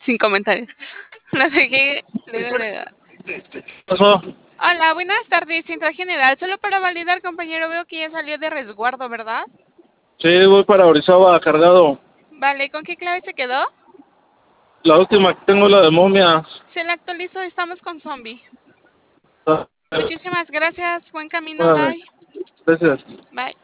Sin comentarios. No sé qué. Luego. ¿Qué pasó? Hola, buenas tardes. Central General. Solo para validar, compañero, veo que ya salió de resguardo, ¿verdad? Sí, voy para Orizaba cargado. Vale, ¿con qué clave se quedó? La última que tengo es la de momia. Se la actualizó, estamos con zombie. Ah, Muchísimas gracias. Buen camino, órale, bye. gracias. Bye.